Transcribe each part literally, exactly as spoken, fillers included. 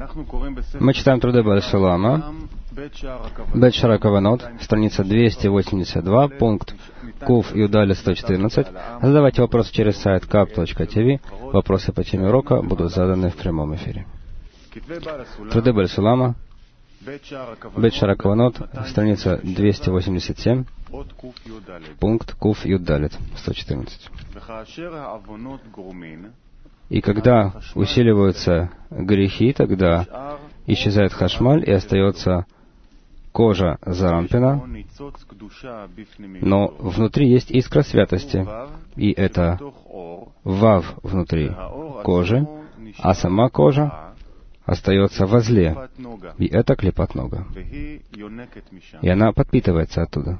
Мы читаем труды Бааль Сулама, Бет Шара Каванот, страница двести восемьдесят два, пункт Куф Юдали сто четырнадцать. Задавайте вопросы через сайт кап точка ти ви. Вопросы по теме урока будут заданы в прямом эфире. Труды Бааль Сулама, Бет Шара Каванот, страница двести восемьдесят семь, пункт Куф Юдалит сто четырнадцать. И когда усиливаются грехи, тогда исчезает хашмаль и остается кожа зарампина, но внутри есть искра святости, и это вав внутри кожи, а сама кожа остается возле, и это клипат нога. И она подпитывается оттуда.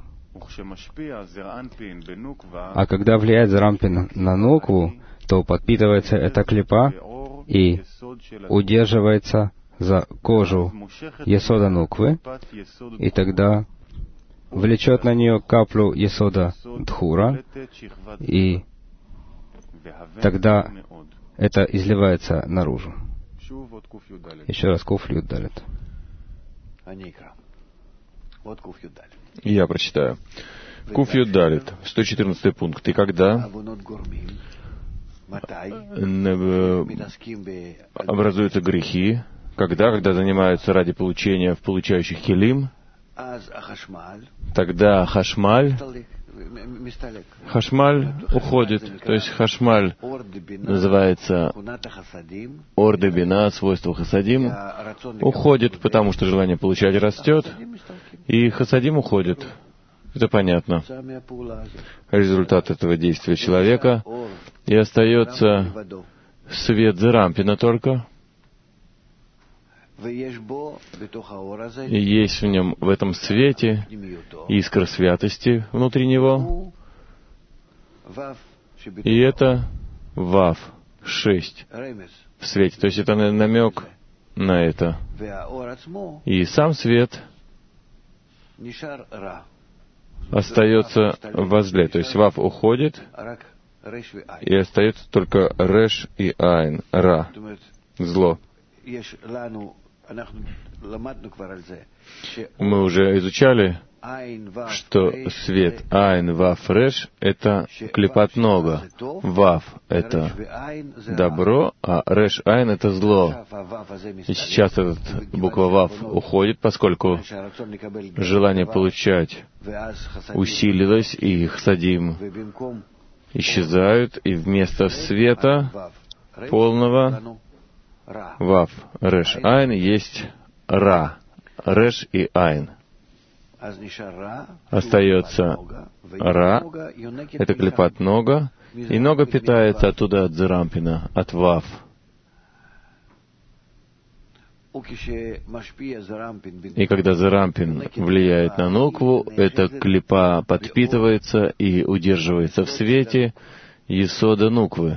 А когда влияет зарампин на нукву, то подпитывается эта клипа и удерживается за кожу есода нуквы, и тогда влечет на нее каплю есода дхура, и тогда это изливается наружу. Еще раз Куф Юдалит. Я прочитаю. Куф Юдалит, сто четырнадцатый пункт. И когда образуются грехи, когда, когда занимаются ради получения в получающих килим, тогда хашмаль, хашмаль уходит. То есть хашмаль называется орде бина, свойство хасадим, уходит, потому что желание получать растет, и хасадим уходит. Это понятно. Результат этого действия человека, и остается свет зарампина только, и есть в нем, в этом свете, искра святости внутри него, и это вав, шесть, в свете. То есть это намек на это. И сам свет остается возле. То есть вав уходит, и остается только реш и айн, ра, зло. Мы уже изучали, что свет айн, вав, реш — это клипат нога. Вав — это добро, а реш, айн — это зло. И сейчас эта буква вав уходит, поскольку желание получать усилилось, и хасадим исчезают, и вместо света полного вав, реш, айн есть ра, реш и айн. Остается ра, это клипат нога, и нога питается оттуда от зарампина, от вав. И когда зарампин влияет на нукву, эта клипа подпитывается и удерживается в свете есода нуквы.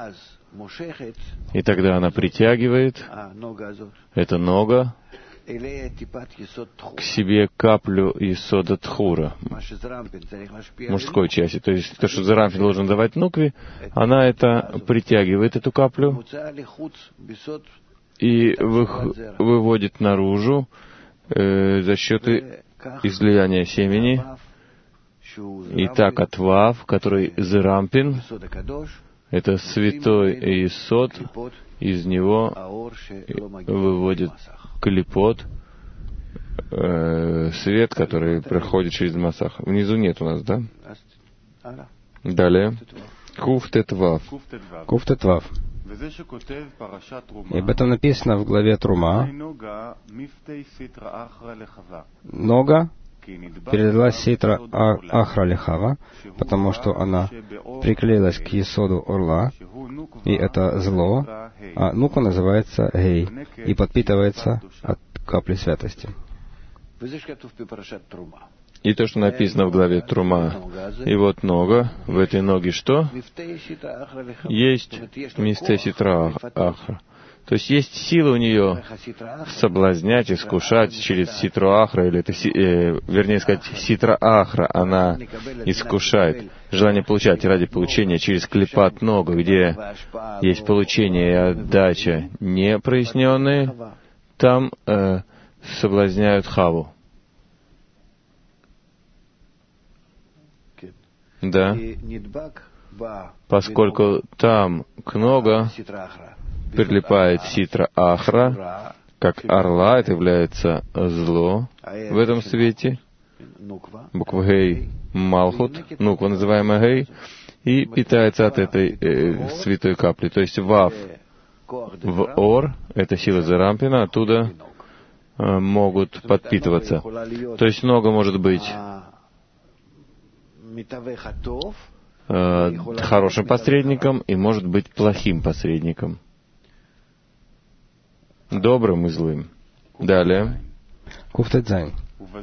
И тогда она притягивает, эта нога, к себе каплю есода дхура, мужской части. То есть то, что зарампин должен давать нукве, она это притягивает, эту каплю, и выводит наружу э, за счет излияния семени. И так от вав, который зарампин, это святой есод, из него выводит клипот, э, свет, который проходит через масах. Внизу нет у нас, да? Далее. Куф тет вав. Куф тет вав. И об этом написано в главе Трума. Нога передала ситра Ахра Лехава, потому что она приклеилась к есоду орла, и это зло, а нука называется гей, и подпитывается от капли святости. И то, что написано в главе Трума, и вот нога, в этой ноге что? Есть мисте ситра Ахра. То есть есть сила у нее соблазнять, искушать через ситру Ахра, или это, э, вернее сказать, ситра Ахра, она искушает. Желание получать ради получения через клипат ногу, где есть получение и отдача непроясненные, там э, соблазняют Хаву. Да. Поскольку там к нога прилипает ситра Ахра, как орла, это является зло в этом свете, буква Гей Малхут, нуква, называемая Гей, и питается от этой э, святой капли. То есть Вав в Ор, это сила Зарампина, оттуда э, могут подпитываться. То есть нога может быть э, хорошим посредником и может быть плохим посредником. Добрым и злым. Далее. Куфтедзайн.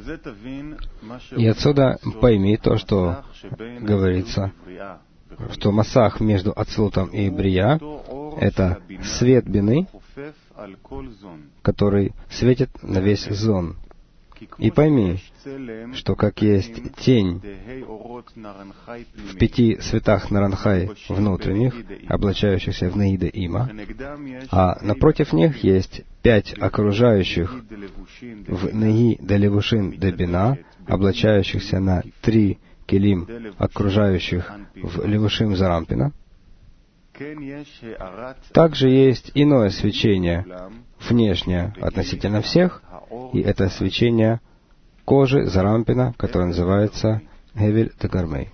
И отсюда пойми то, что говорится, что масах между Ацилутом и Брия — это свет бины, который светит на весь зон. И пойми, что как есть тень в пяти светах Наранхай внутренних, облачающихся в Неида Има, а напротив них есть пять окружающих в Неи Делевушин Дебина, облачающихся на три келим, окружающих в Левушим Зарампина. Также есть иное свечение, внешнее относительно всех, и это свечение кожи Зарампина, которое называется Гевель Дегармей.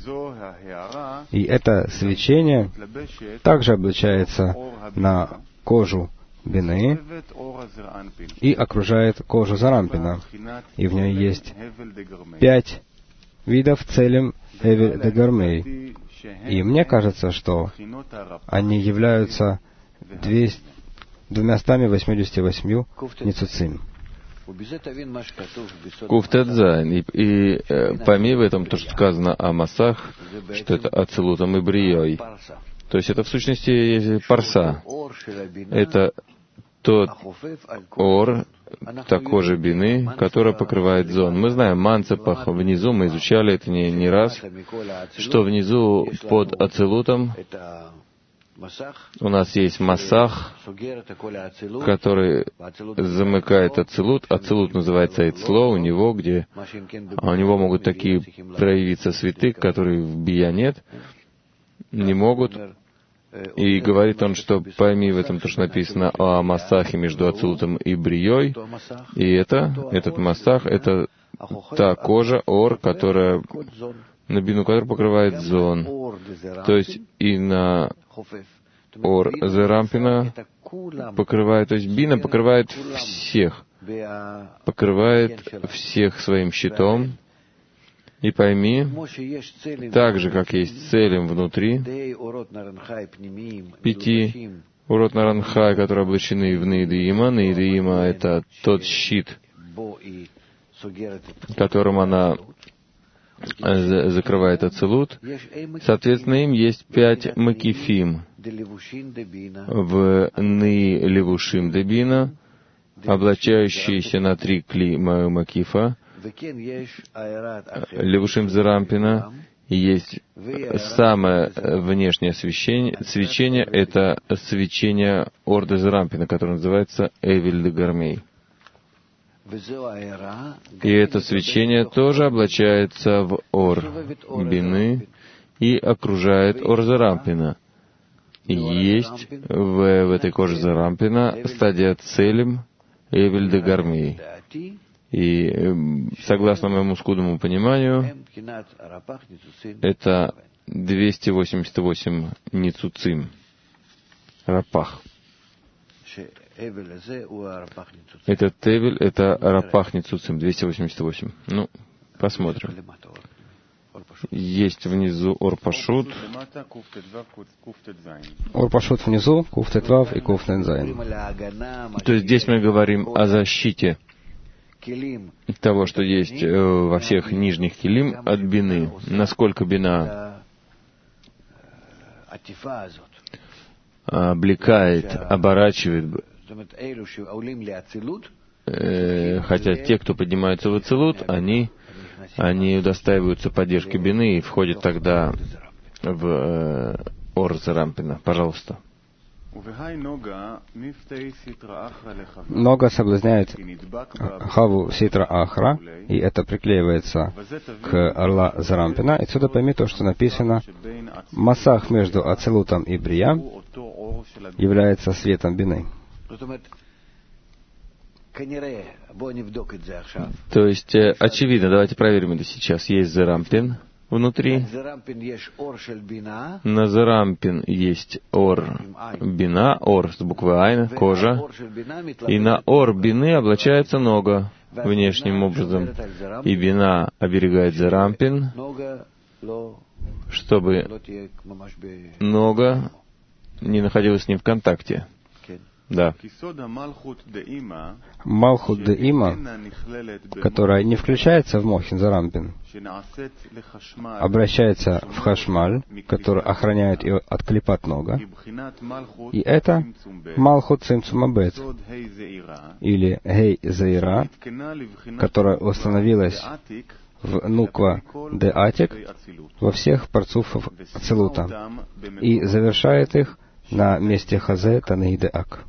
И это свечение также облачается на кожу Бины и окружает кожу Зарампина. И в ней есть пять видов целим Гевель Дегармей. И мне кажется, что они являются двумястами восьмидесятью восьмью ницуцим. Куфтедзайн. И, и э, пойми в этом то, что сказано о массах, что это Ацилутом и Брией. То есть это в сущности парса. Это тот ор, такой же бины, которая покрывает зон. Мы знаем Манцепах внизу, мы изучали это не, не раз, что внизу под Ацилутом у нас есть массах, который замыкает Ацилут. Ацилут называется Эйцло, у него, где а у него могут такие проявиться цветы, которые в Бия нет, не могут. И говорит он, что пойми в этом то, что написано о массахе между Ацилутом и Брией. И это, этот массах, это та кожа, ор, которая, на бину, которая покрывает зон. То есть и на ор Зарампина покрывает, то есть бина покрывает всех, покрывает всех своим щитом. И пойми, так же, как есть целим внутри, пяти урот Наранхай, которые облачены в Нейдеима. Нейдеима — это тот щит, которым она закрывает Ацилут. Соответственно, им есть пять макифим в Ны Левушим Дебина, облачающиеся на три кли Макифа, Левушим Зарампина. И есть самое внешнее свечение, свечение — это свечение Орды Зарампина, которое называется Эвель Дегармей. И это свечение тоже облачается в Ор Бины и окружает Ор Зарампина. И есть в, в этой коже Зарампина стадия Целим Эвель Дегармей. И согласно моему скудному пониманию, это двести восемьдесят восемь ницуцим, рапах. Этот тевель — это рапах ницуцим, двести восемьдесят восемь. Ну, посмотрим. Есть внизу Орпашут. Орпашут внизу, Куфтедвав и Куфтедзайн. То есть здесь мы говорим о защите того, что есть во всех нижних килим от бины. Насколько бина облекает, оборачивает, э, хотя те, кто поднимаются в Ацилут, они, они удостаиваются поддержки бины и входят тогда в э, Ор Зарампина. Пожалуйста. Нога соблазняет Хаву Ситра Ахра, и это приклеивается к орла Зарампина. Отсюда пойми то, что написано: «Масах между Ацилутом и Брия является светом Бины». То есть, очевидно, давайте проверим это сейчас. Есть Зарампин внутри. На Зарампин есть ор Бина, ор с буквы Айн, кожа. И на ор Бины облачается нога внешним образом. И Бина оберегает Зарампин, чтобы нога не находилась с ним в контакте. Да. Малхут де Има, которая не включается в Мохин Зарампин, обращается в Хашмаль, который охраняет ее от клипат нога. И это Малхут Цимцумабет, или Гей Заира, которая установилась в Нуква де Атик во всех парцуфов Ацилута и завершает их на месте Хазе Таней де Ак.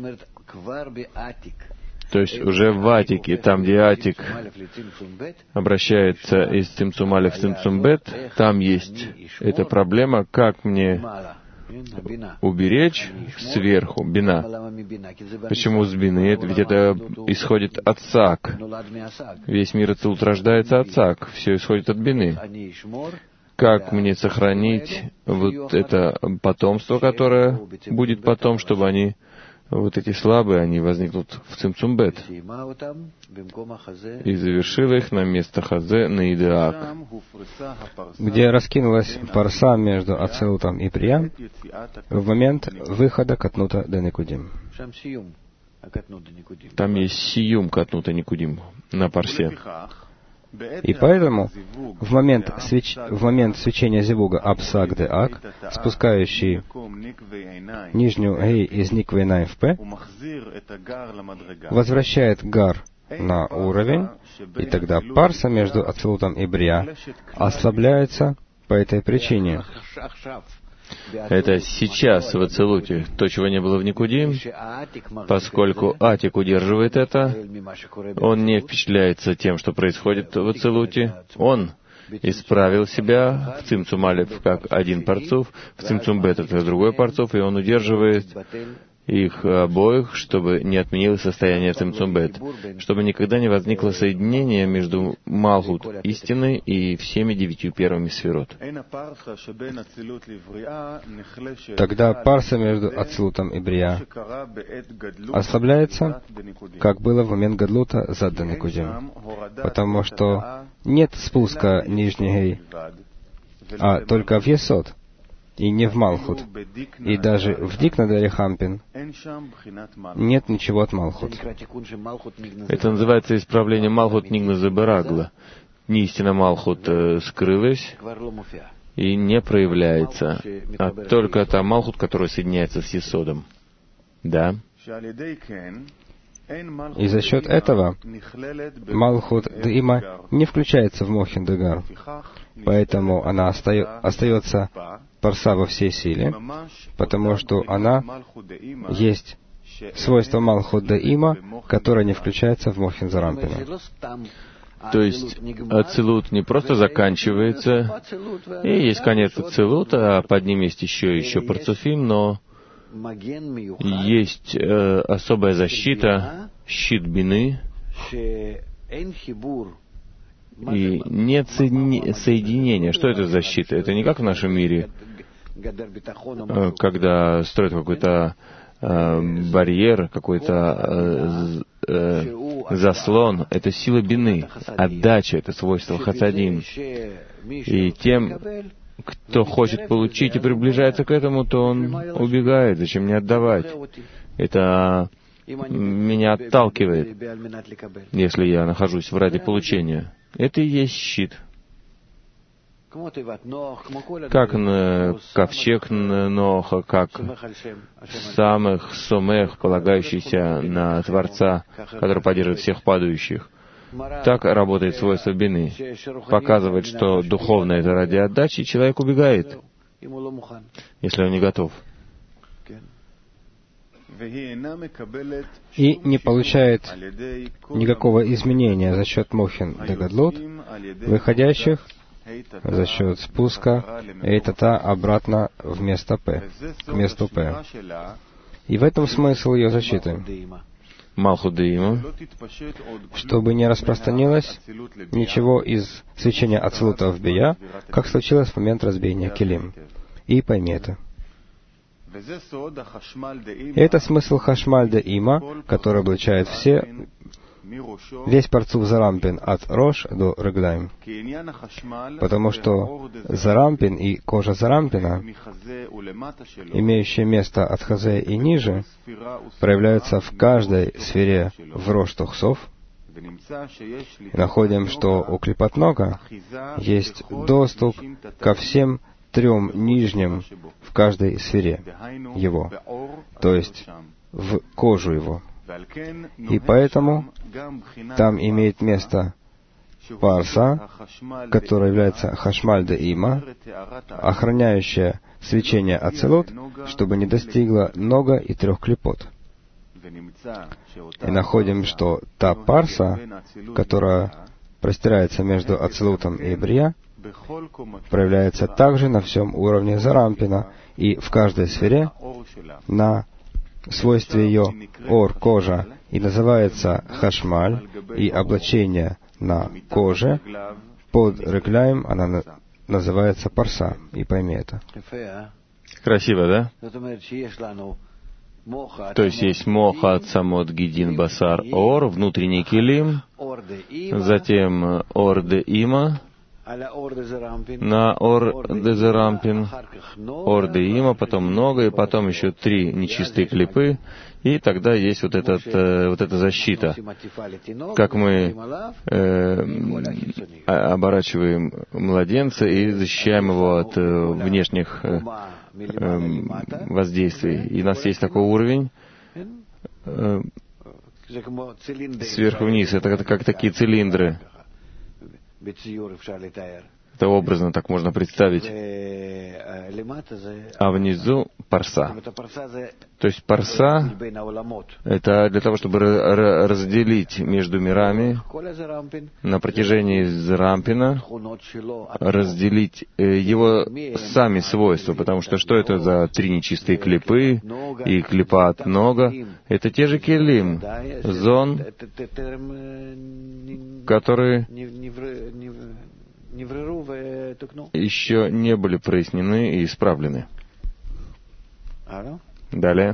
То есть уже в Атике, там, где Атик обращается из Цимцумали в Цимцумбет, там есть эта проблема, как мне уберечь сверху Бина. Почему с Бины? Ведь это исходит от Сак. Весь мир Ацилут рождается от Сак. Все исходит от Бины. Как мне сохранить вот это потомство, которое будет потом, чтобы они, вот эти слабые, они возникнут в Цимцумбет, и завершила их на место Хазе на Идеак, где раскинулась парса между Ацилутом и Приям в момент выхода Катнута де Никудим. Там есть сиюм Катнута Никудим на парсе. И поэтому в момент, свеч... в момент свечения Зивуга Апсак де Ак, спускающий нижнюю Гей из Никвы Най в П, возвращает Гар на уровень, и тогда парса между Ацилутом и Брия ослабляется по этой причине. Это сейчас в Ацилуте, то, чего не было в Никудим, поскольку Атик удерживает это, он не впечатляется тем, что происходит в Ацилуте, он исправил себя в Цимцумалев как один парцуф, в Цимцумбет это другой парцуф, и он удерживает их обоих, чтобы не отменилось состояние Цимцумбет, чтобы никогда не возникло соединение между Малхут истины и всеми девятью первыми сферот. Тогда парса между Ацилутом и Брия ослабляется, как было в момент Гадлута за Даникудим, потому что нет спуска нижней Гей, а только в Есод, и не в Малхут. И даже в Дикнадаре Хампин нет ничего от Малхут. Это называется исправление Малхут Нигназа Барагла. Неистина Малхут э, скрылась и не проявляется, а только та Малхут, которая соединяется с Есодом. Да? И за счет этого Малхут Деима не включается в Мохин Дегар, поэтому она оста- остается парса во всей силе, потому что она есть свойство Малхут Деима, которое не включается в Мохин Зарампина. То есть Ацилут не просто заканчивается, и есть конец Ацилута, а под ним есть еще еще парцуфим, но есть э, особая защита, щит Бины, и нет соедини- соединения. Что это за защита? Это не как в нашем мире, э, когда строят какой-то э, барьер, какой-то э, э, заслон. Это сила Бины. Отдача — это свойство Хасадим. И тем, кто хочет получить и приближается к этому, то он убегает. Зачем мне отдавать? Это меня отталкивает, если я нахожусь в ради получения. Это и есть щит. Как на ковчег Ноха, как самых сомех, полагающийся на Творца, который поддерживает всех падающих. Так работает свойство Бины. Показывает, что духовно это ради отдачи, человек убегает, если он не готов. и не получает никакого изменения за счет Мохин де Гадлут, выходящих за счет спуска Эйтата обратно в место П, к месту П. И в этом смысл ее защиты. Малхут де Има, чтобы не распространилось ничего из свечения Ацилута в Бия, как случилось в момент разбиения Келим. И пойми это. И это смысл Хашмаль де Има, который облачает все, весь парцуф Зарампин от Рош до Реглаим. Потому что Зарампин и кожа Зарампина, имеющие место от Хазе и ниже, проявляются в каждой сфере в Рош Тухсов. И находим, что у Клипотнога есть доступ ко всем трем нижним в каждой сфере его, то есть в кожу его. И поэтому там имеет место парса, которая является Хашмаль де Има, охраняющая свечение Ацилут, чтобы не достигло нога и трех клипот. И находим, что та парса, которая простирается между Ацилутом и Брия, проявляется также на всем уровне Зарампина и в каждой сфере на свойстве ее ор, кожа, и называется хашмаль, и облачение на коже, под регляем она на, называется парса, и пойми это. Красиво, да? То есть есть моха от самот гидин басар ор, внутренний килим, затем ор де има, на ор де зарампин, ор де има, потом много, и потом еще три нечистые клипы, и тогда есть вот, этот, э, вот эта защита. Как мы э, оборачиваем младенца и защищаем его от э, внешних э, э, воздействий. И у нас есть такой уровень э, сверху вниз. Это, это как такие цилиндры. Это образно так можно представить. А внизу парса. То есть парса — это для того, чтобы разделить между мирами на протяжении Зарампина, разделить его сами свойства, потому что что это за три нечистые клипы и клипат много? Это те же келим, зон, которые еще не были прояснены и исправлены. Далее.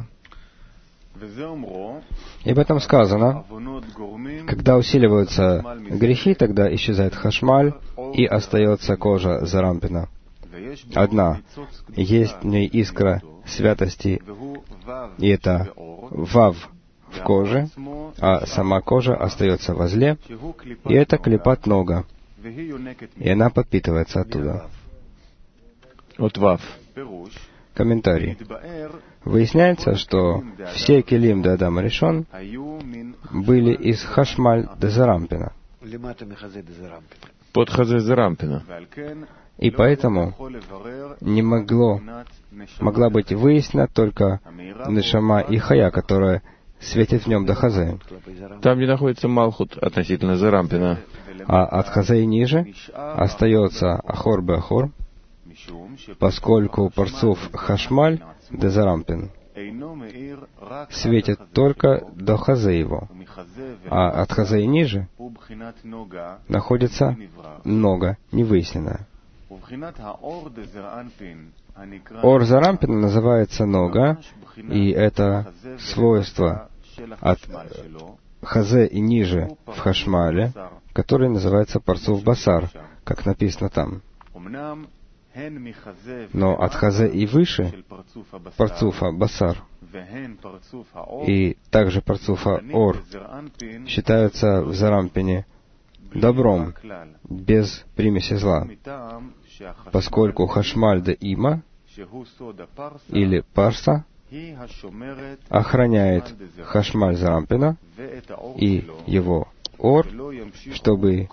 И об этом сказано, когда усиливаются грехи, тогда исчезает хашмаль и остается кожа Зарампина. Одна. Есть в ней искра святости, и это вав в коже, а сама кожа остается возле, и это клипат нога, и она подпитывается оттуда. От вав. Комментарий. Выясняется, что все келим де Адама Ришон были из хашмаль де Зарампина. Под хазе Зарампина. И поэтому не могло, могла быть выяснена только нешама и хая, которая светит в нем до хазе. Там, где находится Малхут относительно Зарампина. А от хазе и ниже остается ахор бе ахор, поскольку парцуф хашмаль де Зарампин светит только до хазе его, а от хазе и ниже находится нога невыясненная. Ор Зарампина называется нога, и это свойство от хазе и ниже в хашмале, который называется парцуф басар, как написано там. Но от хазе и выше парцуфа басар и также парцуфа ор считаются в Зарампине добром, без примеси зла, поскольку хашмаль де има или парса охраняет хашмаль Зарампина и его ор, чтобы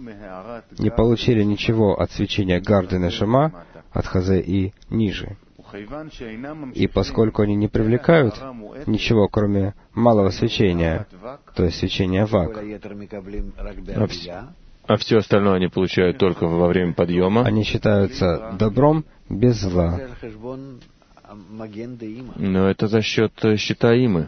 не получили ничего от свечения гарды нешама, от хазе и ниже. И поскольку они не привлекают ничего, кроме малого свечения, то есть свечения вак, а, вс- а все остальное они получают только во время подъема, они считаются добром без зла. но это за счет щита Имы.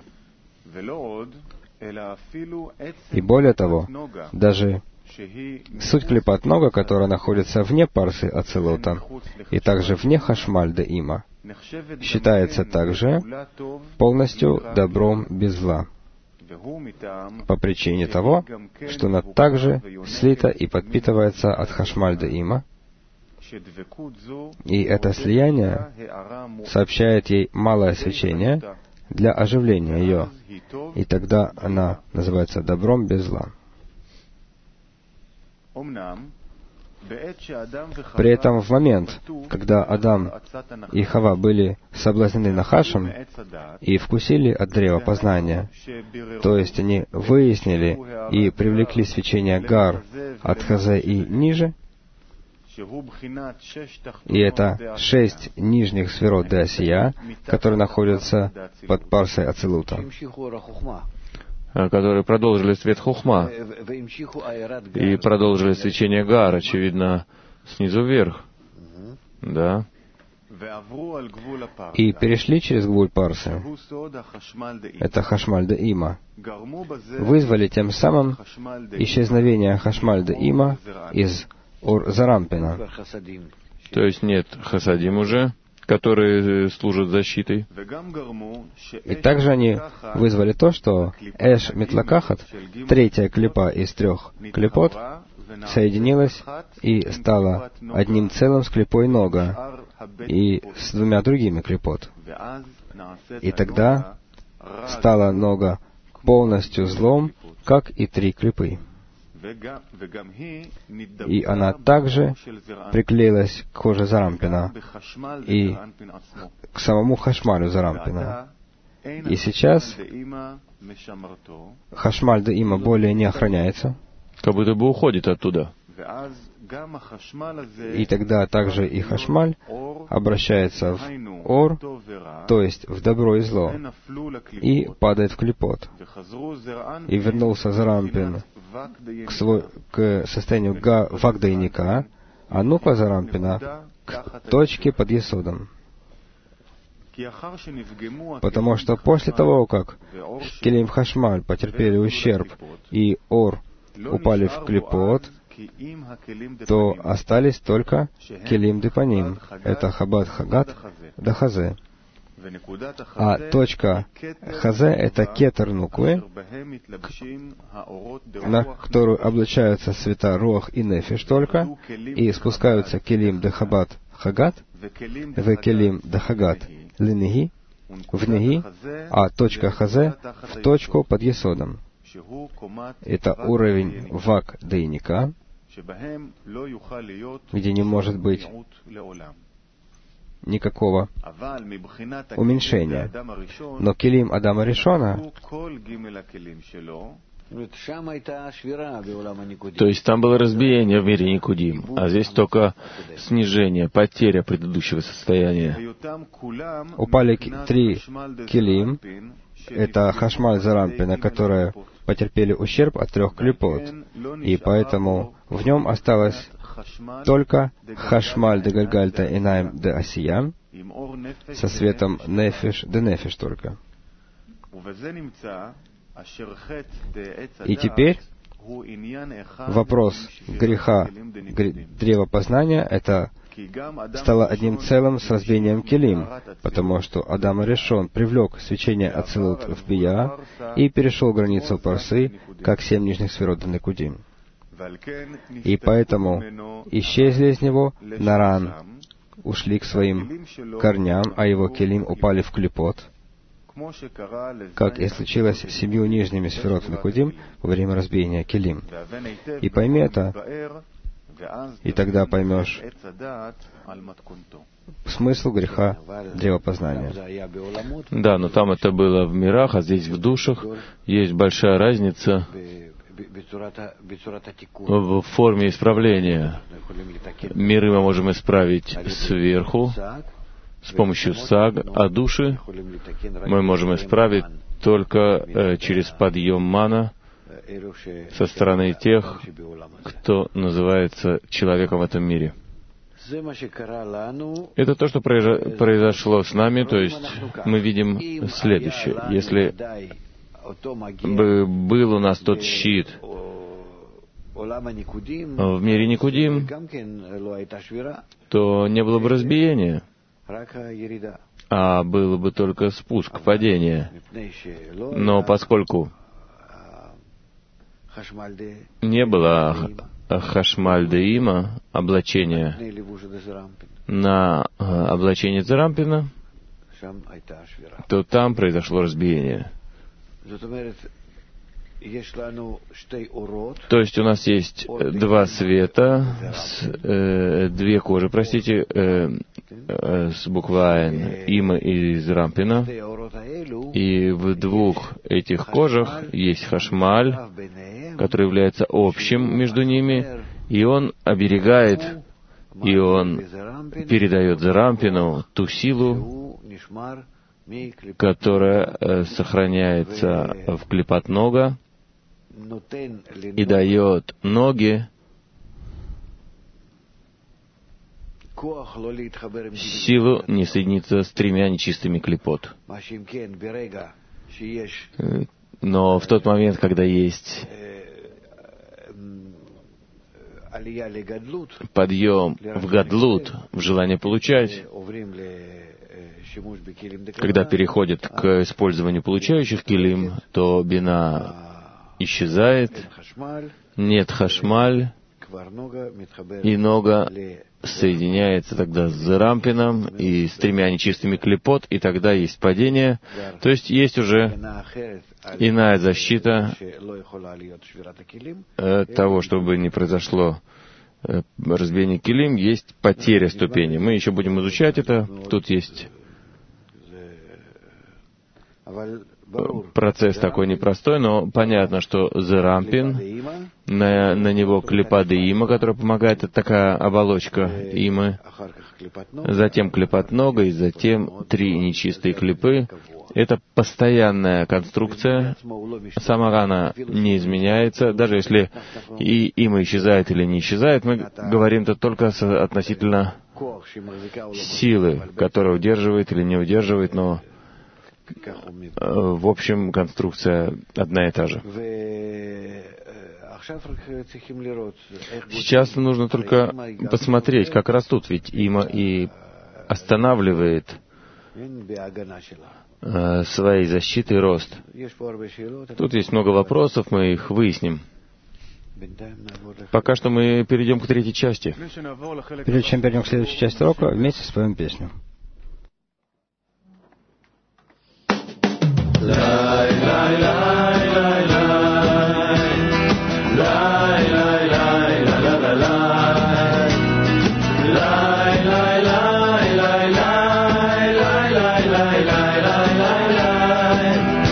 И более того, даже суть клипат нога, которая находится вне парсы ацилута, и также вне хашмаль де има, считается также полностью добром без зла, по причине того, что она также слита и подпитывается от хашмаль де има, и это слияние сообщает ей малое свечение для оживления ее, и тогда она называется добром без зла. При этом в момент, когда Адам и Хава были соблазнены Нахашем и вкусили от древа познания, то есть они выяснили и привлекли свечение Гар от Хазе и ниже, и это шесть нижних сферот де Асия, которые находятся под парсой Ацилута, которые продолжили свет Хухма и продолжили свечение Гар, очевидно, снизу вверх. Да. И перешли через гвуль парсы. Это хашмаль де има. Вызвали тем самым исчезновение хашмаль де има из Ур Зарампина. То есть нет хасадим уже, которые служат защитой. И также они вызвали то, что Эш Митлакахат, третья клипа из трех клипот, соединилась и стала одним целым с клипой нога и с двумя другими клипот. И тогда стала нога полностью злом, как и три клипы. И она также приклеилась к коже Зарампина и к самому хашмалю Зарампина. И сейчас хашмаль де има более не охраняется, как будто бы уходит оттуда. И тогда также и хашмаль обращается в ор, то есть в добро и зло, и падает в клипот. И вернулся Зарампин к, свой, к состоянию га, вагдайника, а нуква Зарампина к точке под Есодом. Потому что после того, как Келим Хашмаль потерпели ущерб и Ор упали в клипот, то остались только Келим Депаним, это Хабад Хагат да Хазе. А точка Хазе — это кетер нуквы, на которую облачаются света Руах и Нефиш только, и спускаются Келим де Хабад Хагат, в Келим де Хагат Линеги, в Неги, а точка Хазе в точку под Есодом. Это уровень вак дейника, где не может быть никакого уменьшения. Но Келим Адама Ришона, то есть там было разбиение в мире Никудим, а здесь только снижение, потеря предыдущего состояния. Упали три Келим, это Хашмаль Зарампина, которые потерпели ущерб от трех клипот, и поэтому в нем осталось только Хашмаль де Гальгальта и Найм де Асия со светом Нефиш де Нефиш только. И теперь вопрос греха древа познания — это стало одним целым с разбиением Келим, потому что Адам Аришон привлек свечение Ацилут в Бия и перешел границу Парсы, как семь нижних сферот Никудим. И поэтому исчезли из него Наран, ушли к своим корням, а его Келим упали в клипот, как и случилось с семью нижними сферот Никудим во время разбиения Келим. И пойми это, и тогда поймешь смысл греха древопознания. Да, но там это было в мирах, а здесь в душах. Есть большая разница в форме исправления. Миры мы можем исправить сверху, с помощью саг, а души мы можем исправить только э, через подъем мана со стороны тех, кто называется человеком в этом мире. Это то, что произошло с нами, то есть мы видим следующее. Если бы был у нас тот щит в мире Никудим, то не было бы разбиения, а было бы только спуск, падение. Но поскольку не было хашмаль-де-има, облачения на облачение Дзерампина, то там произошло разбиение. То есть у нас есть два света, с, э, две кожи, простите, э, э, с буквой Айн, Има и Зерампина, и в двух этих кожах есть хашмаль, который является общим между ними, и он оберегает, и он передает Зерампину ту силу, которая э, сохраняется в клипат нога, и дает ноге силу не соединиться с тремя нечистыми клипот. Но в тот момент, когда есть подъем в гадлут, в желание получать, когда переходит к использованию получающих килим, то бина исчезает, нет хашмаль, и нога соединяется тогда с Зерампином и с тремя нечистыми клипот, и тогда есть падение, то есть есть уже иная защита того, чтобы не произошло разбиение килим, есть потеря ступени. Мы еще будем изучать это, тут есть процесс такой непростой, но понятно, что Зерампин, на, на него клипат Има, которая помогает, это такая оболочка Имы, затем клипат нога, и затем три нечистые клипы. Это постоянная конструкция, сама она не изменяется, даже если и Има исчезает или не исчезает, мы говорим это только относительно силы, которая удерживает или не удерживает, но в общем, конструкция одна и та же. Сейчас нужно только посмотреть, как растут, ведь Има и останавливает своей защитой рост. Тут есть много вопросов, мы их выясним. Пока что мы перейдем к третьей части. Прежде чем перейдем к следующей части урока, вместе споем песню. Lai, lai, lai, lai, lai, lai, lai, lai, la, la, la, lai, lai, lai, lai, lai, lai, lai, lai, lai, lai, lai, lai.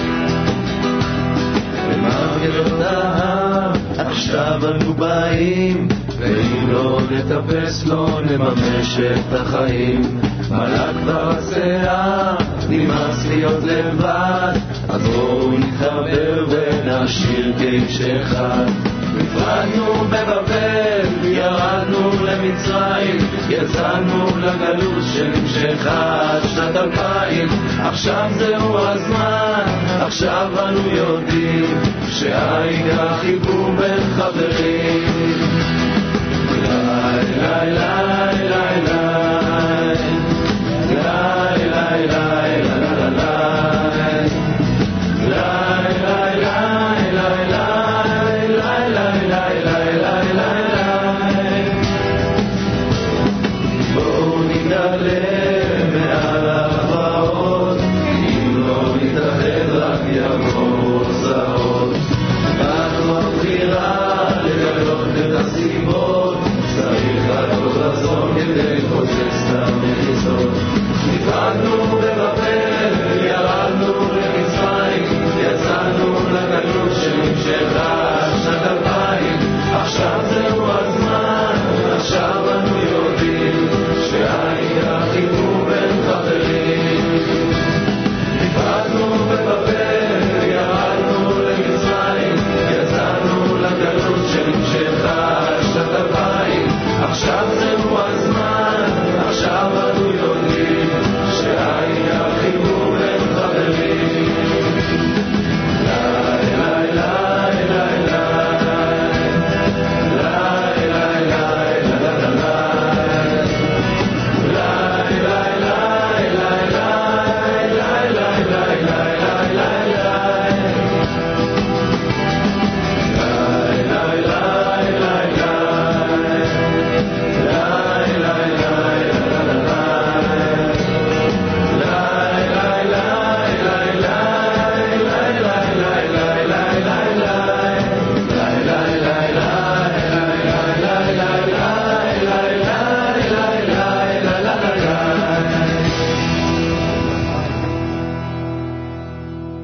למרגלות ההר, עכשיו אנו באים, ואם לא נטפס לא נממש את החיים. מלא כבר השיער, נמאס להיות לבד, אז בואו נתחבר ונשיר כאיש אחד. נפרדנו בבבל, ירדנו למצרים, יצאנו לגלות שנמשכה עד שנת אלפיים. עכשיו זהו הזמן, עכשיו אנו יודעים שהעיקר חיבור בין חברים.